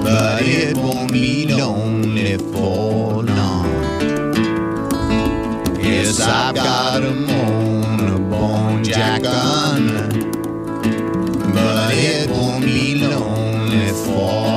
but it won't be lonely for long. Yes, I've got a born jack gun, but it won't be lonely for